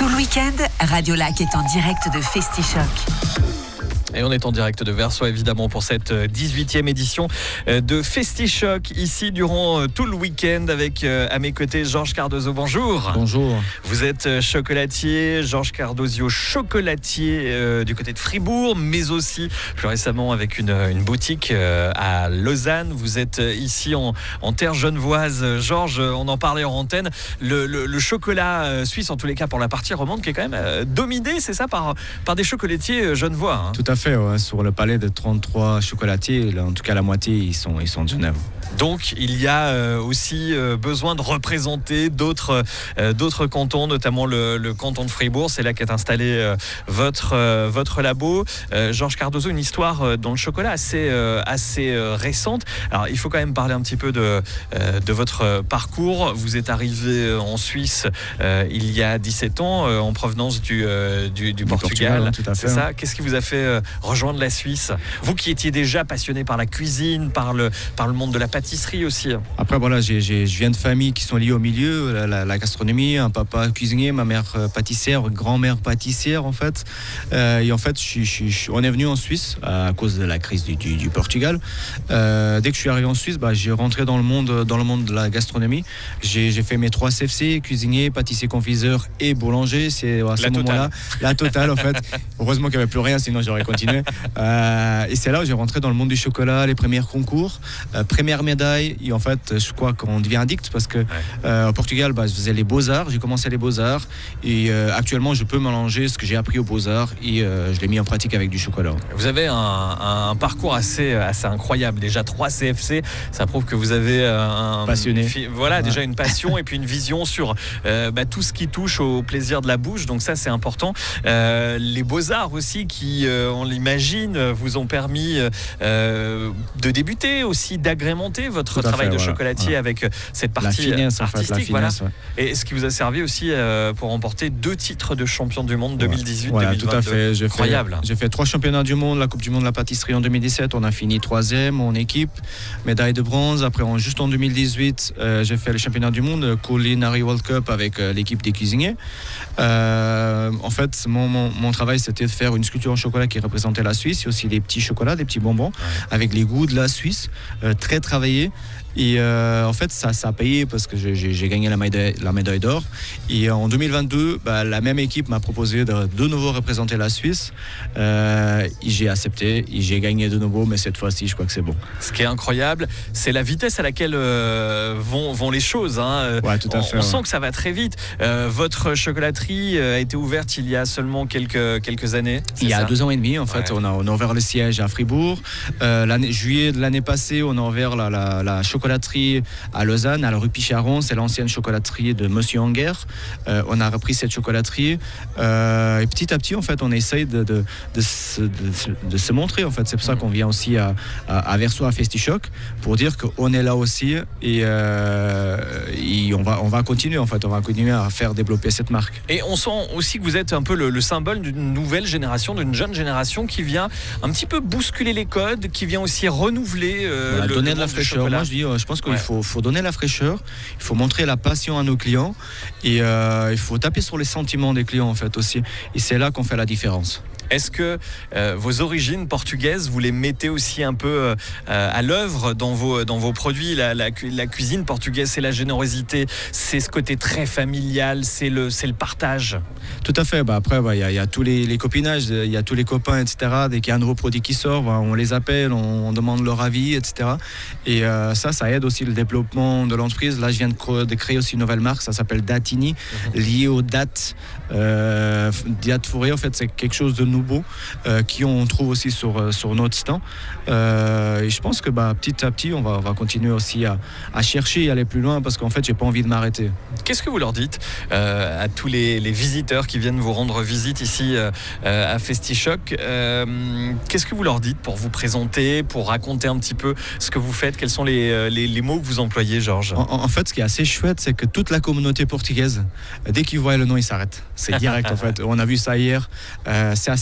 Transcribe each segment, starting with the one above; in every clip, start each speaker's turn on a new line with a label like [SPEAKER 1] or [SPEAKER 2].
[SPEAKER 1] Tout le week-end, Radio Lac est en direct de FestiChoc.
[SPEAKER 2] Et on est en direct de Versoix évidemment pour cette 18e édition de FestiChoc ici durant tout le week-end avec à mes côtés Georges Cardozo. Bonjour.
[SPEAKER 3] Bonjour.
[SPEAKER 2] Vous êtes chocolatier, Georges Cardozo, chocolatier du côté de Fribourg, mais aussi plus récemment avec une boutique à Lausanne. Vous êtes ici en terre genevoise. Georges, on en parlait en antenne, le chocolat suisse, en tous les cas pour la partie romande, qui est quand même dominé, c'est ça, par des chocolatiers genevois. Hein.
[SPEAKER 3] Tout à fait, ouais. Sur le palais de 33 chocolatiers, en tout cas la moitié, ils sont de Genève.
[SPEAKER 2] Donc il y a aussi besoin de représenter d'autres cantons, notamment le canton de Fribourg. C'est là qu'est installé votre labo. Georges Cardozo, une histoire dans le chocolat assez récente. Alors il faut quand même parler un petit peu de votre parcours. Vous êtes arrivé en Suisse il y a 17 ans en provenance du Portugal.
[SPEAKER 3] Tout à fait,
[SPEAKER 2] c'est ça. Qu'est-ce qui vous a fait rejoindre la Suisse? Vous qui étiez déjà passionné par la cuisine, par le monde de la pâtisserie aussi.
[SPEAKER 3] Après voilà, je viens de familles qui sont liées au milieu, la gastronomie, un papa cuisinier, ma mère pâtissière, grand-mère pâtissière en fait. Et en fait, on est venu en Suisse à cause de la crise du Portugal. Dès que je suis arrivé en Suisse, j'ai rentré dans le monde de la gastronomie. J'ai fait mes 3 CFC, cuisinier, pâtissier, confiseur et boulanger. C'est à ce moment-là la totale en fait. Heureusement qu'il n'y avait plus rien, sinon j'aurais continué. Et c'est là où j'ai rentré dans le monde du chocolat, les premiers concours, première médaille. Et en fait, je crois qu'on devient addict parce que au Portugal, je faisais les beaux-arts. J'ai commencé les beaux-arts et actuellement, je peux mélanger ce que j'ai appris aux beaux-arts et je l'ai mis en pratique avec du chocolat.
[SPEAKER 2] Vous avez un parcours assez incroyable. Déjà 3 CFC, ça prouve que vous avez
[SPEAKER 3] passionné.
[SPEAKER 2] Déjà une passion et puis une vision sur tout ce qui touche au plaisir de la bouche. Donc ça, c'est important. Les beaux-arts aussi qui, on l'imagine, vous ont permis de débuter aussi, d'agrémenter votre travail de chocolatier avec cette partie artistique. Et ce qui vous a servi aussi pour remporter 2 titres de champion du monde 2018-2022.
[SPEAKER 3] Tout à fait.
[SPEAKER 2] Incroyable.
[SPEAKER 3] J'ai fait 3 championnats du monde, la Coupe du monde de la pâtisserie en 2017, on a fini 3e en équipe, médaille de bronze. Après, juste en 2018, j'ai fait le championnat du monde, Culinary World Cup avec l'équipe des cuisiniers. En fait, mon travail, c'était de faire une sculpture en chocolat qui représentait la Suisse, et aussi des petits chocolats, des petits bonbons, avec les goûts de la Suisse, très travaillés. Et en fait, ça a payé parce que j'ai gagné la médaille d'or. Et en 2022, la même équipe m'a proposé de nouveau représenter la Suisse. Et j'ai accepté et j'ai gagné de nouveau, mais cette fois-ci, je crois que c'est bon.
[SPEAKER 2] Ce qui est incroyable, c'est la vitesse à laquelle vont les choses. Hein.
[SPEAKER 3] Ouais, tout à fait.
[SPEAKER 2] On sent que ça va très vite. Votre chocolaterie a été ouverte il y a seulement quelques années.
[SPEAKER 3] Il y a 2 ans et demi, en fait. On a ouvert le siège à Fribourg. Juillet de l'année passée, on a ouvert la chocolaterie à Lausanne, à la rue Picharon. C'est l'ancienne chocolaterie de Monsieur Anger. On a repris cette chocolaterie et petit à petit, en fait, on essaye de se montrer. En fait, c'est pour ça qu'on vient aussi à Versoix, à FestiChoc, pour dire qu'on est là aussi et on va continuer. En fait, on va continuer à faire développer cette marque.
[SPEAKER 2] Et on sent aussi que vous êtes un peu le symbole d'une nouvelle génération, d'une jeune génération qui vient un petit peu bousculer les codes, qui vient aussi renouveler
[SPEAKER 3] donner de la fraîcheur. Moi, je pense qu'il faut donner la fraîcheur, il faut montrer la passion à nos clients et il faut taper sur les sentiments des clients en fait aussi. Et c'est là qu'on fait la différence.
[SPEAKER 2] Est-ce que vos origines portugaises, vous les mettez aussi un peu à l'œuvre dans vos produits? La cuisine portugaise, c'est la générosité, c'est ce côté très familial, c'est le partage.
[SPEAKER 3] Tout à fait. Après, il y a tous les copinages, il y a tous les copains, etc. Dès qu'il y a un nouveau produit qui sort, on les appelle, on demande leur avis, etc. Et ça aide aussi le développement de l'entreprise. Là, je viens de créer aussi une nouvelle marque, ça s'appelle Datini, liée aux dattes. Dattes fourrées, en fait, c'est quelque chose de nouveau qui on trouve aussi sur notre stand. Et je pense que petit à petit, on va continuer aussi à chercher et aller plus loin parce qu'en fait, j'ai pas envie de m'arrêter.
[SPEAKER 2] Qu'est-ce que vous leur dites à tous les visiteurs qui viennent vous rendre visite ici à FestiChoc? Qu'est-ce que vous leur dites pour vous présenter, pour raconter un petit peu ce que vous faites? Quels sont les mots que vous employez, Georges?
[SPEAKER 3] En fait, ce qui est assez chouette, c'est que toute la communauté portugaise, dès qu'ils voient le nom, ils s'arrêtent. C'est direct, en fait. On a vu ça hier. C'est assez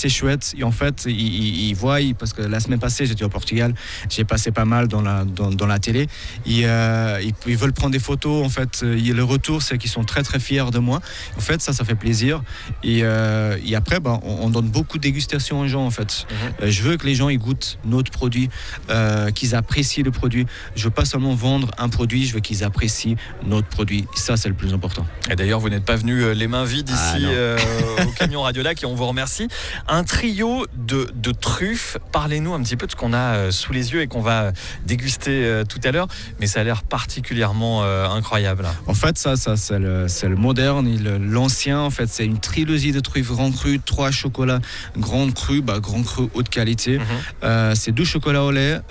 [SPEAKER 3] assez chouette. Et en fait, ils voient, parce que la semaine passée, j'étais au Portugal, j'ai passé pas mal dans la télé. Ils veulent prendre des photos. En fait, le retour, c'est qu'ils sont très très fiers de moi. En fait, ça fait plaisir. Et après, on donne beaucoup de dégustations aux gens. En fait, je veux que les gens ils goûtent notre produit, qu'ils apprécient le produit. Je veux pas seulement vendre un produit, je veux qu'ils apprécient notre produit. Ça, c'est le plus important.
[SPEAKER 2] Et d'ailleurs, vous n'êtes pas venu les mains vides ici au camion Radio-Lac et on vous remercie. Un trio de truffes. Parlez-nous un petit peu de ce qu'on a sous les yeux et qu'on va déguster tout à l'heure. Mais ça a l'air particulièrement incroyable.
[SPEAKER 3] En fait, ça c'est le moderne et l'ancien. En fait, c'est une trilogie de truffes grand cru, 3 chocolats grand cru haute qualité. C'est 12 chocolats au lait,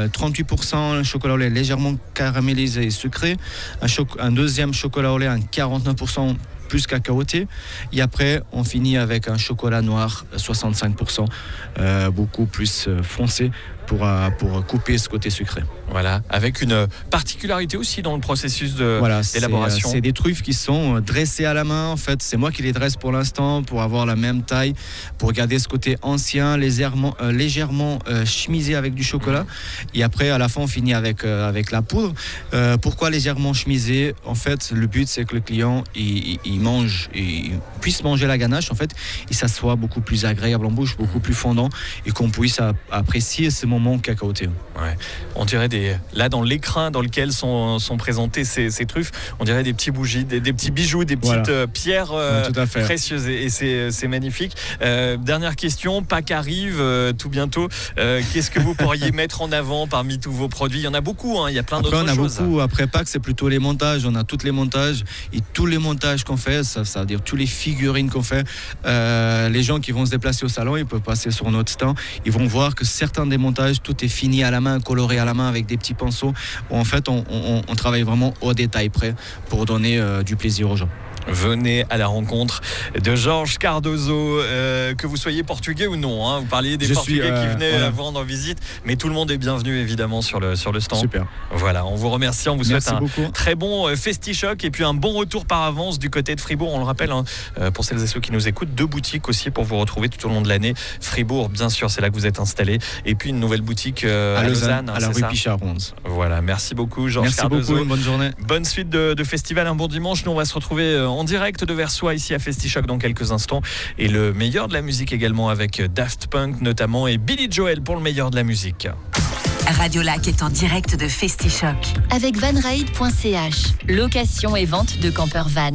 [SPEAKER 3] 38% chocolat au lait légèrement caramélisé et sucré. Un deuxième chocolat au lait à 49% plus cacaoté. Et après, on finit avec un chocolat noir 65%, beaucoup plus foncé pour couper ce côté sucré.
[SPEAKER 2] Voilà, avec une particularité aussi dans le processus d'élaboration.
[SPEAKER 3] C'est des truffes qui sont dressées à la main. En fait, c'est moi qui les dresse pour l'instant pour avoir la même taille, pour garder ce côté ancien, légèrement chemisé avec du chocolat. Et après, à la fin, on finit avec la poudre. Pourquoi légèrement chemisé? En fait, le but, c'est que le client il puisse manger la ganache, en fait, et ça soit beaucoup plus agréable en bouche, beaucoup plus fondant, et qu'on puisse apprécier ce moment cacaoté.
[SPEAKER 2] Ouais. On dirait là dans l'écrin dans lequel sont présentées ces truffes, on dirait des petits bougies, des petits bijoux, des petites pierres précieuses, et c'est magnifique. Dernière question, Pâques arrive tout bientôt. Qu'est-ce que vous pourriez mettre en avant parmi tous vos produits? Il y en a beaucoup, il y a plein d'autres choses.
[SPEAKER 3] Après Pâques, c'est plutôt les montages. On a tous les montages, et tous les montages qu'on fait, ça veut dire tous les figurines qu'on fait. Les gens qui vont se déplacer au salon, ils peuvent passer sur notre stand, ils vont voir que certains des montages, tout est fini à la main, coloré à la main avec des petits pinceaux. En fait, on travaille vraiment au détail près pour donner du plaisir aux gens.
[SPEAKER 2] Venez à la rencontre de Jorge Cardoso, que vous soyez portugais ou non. Vous parliez des Portugais qui venaient vous rendre visite, mais tout le monde est bienvenu évidemment sur le stand.
[SPEAKER 3] Super.
[SPEAKER 2] Voilà, on vous remercie, on vous souhaite
[SPEAKER 3] beaucoup.
[SPEAKER 2] Très bon FestiChoc et puis un bon retour par avance du côté de Fribourg. On le rappelle, pour celles et ceux qui nous écoutent, 2 boutiques aussi pour vous retrouver tout au long de l'année. Fribourg, bien sûr, c'est là que vous êtes installé, et puis une nouvelle boutique à Lausanne,
[SPEAKER 3] à la rue Pichard 11.
[SPEAKER 2] Voilà, merci beaucoup Jorge Cardoso.
[SPEAKER 3] Merci beaucoup, une bonne journée.
[SPEAKER 2] Bonne suite de festival, un bon dimanche. Nous on va se retrouver en direct de Versoix ici à FestiChoc dans quelques instants, et le meilleur de la musique également avec Daft Punk notamment et Billy Joel pour le meilleur de la musique.
[SPEAKER 1] Radio-Lac est en direct de FestiChoc
[SPEAKER 4] avec vanride.ch, location et vente de campeurs van.